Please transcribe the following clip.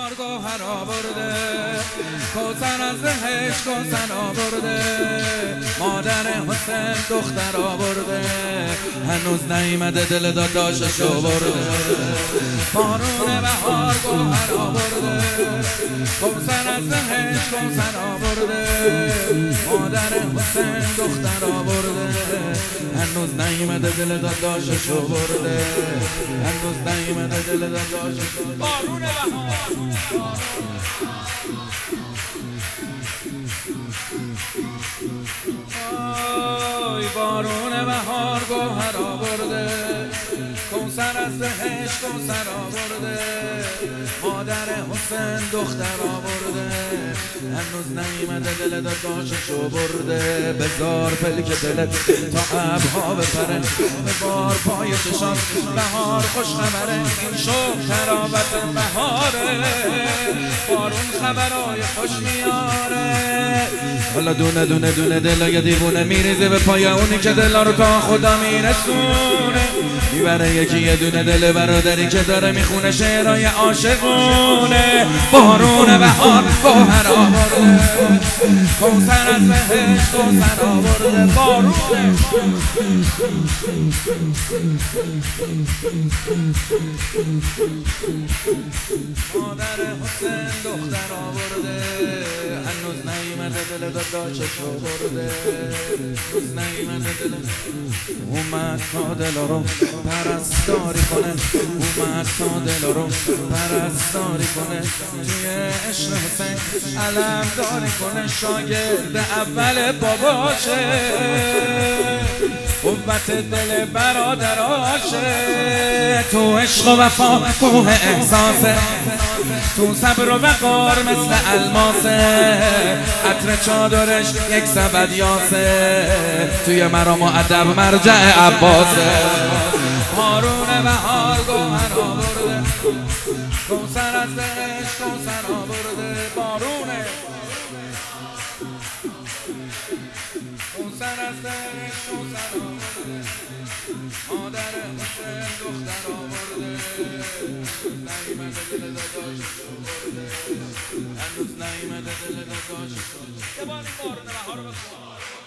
بهار گوهر آورده، کوثر از دهش کوثر آورده، مادر حسین دختر آورده، هنوز نیامده دل داداششو برده. بارون بهار گوهر آورده، کوثر از دهش کوثر آورده، مادر حسین دختر آورده، هنوز نیامده دل داداششو برده، هنوز نیامده دل داداششو. بارون بهار آی بارون بهار گوهر آورده، کوثر از دهش کوثر آورده، مادر حسین دختر آورده، هنوز نیامده دل داداششو برده. بذار پلک دلت تا ابرها بپره، ببار پای چشات بهار خوش خبره، این شو تراوت بهاره، بارون خبرای خوش میاره. حالا دونه دونه دونه دلای دیوونه میریزه به پای اونی که دلا رو تا خدا میرسونه، میبره یکی یه دونه دل برادری که داره میخونه شعرهای عاشقونه. بارون بهار گوهر آورده، کوثر از بهش کوثر آورده، بارون مادر حسین دختر آورده، هنوز نیامده دل داداششو برده، هنوز نیامده دل. اومد تا دلا رو پرستاری کنه، اومد تا دلا رو پرستاری کنه، توی عشق حسین علمداری کنه، شاگرد اول باباشه، قوت دل برادراشه، تو عشق و وفا کوه احساسه، تو صبر و وقار مثل الماسه، عطر چادرش یک سبد یاسه، توی مرام و ادب مرجع عباسه. بارون بهار گوهر آورده، کوثر از دهش کوثر آورده، بارونه کوثر از دهش کوثر آورده، مادر حسین دختر آورده، نیامده دل داداششو برده، هنوز نیامده دل داداششو. یه بار این بارون بهار رو بخون.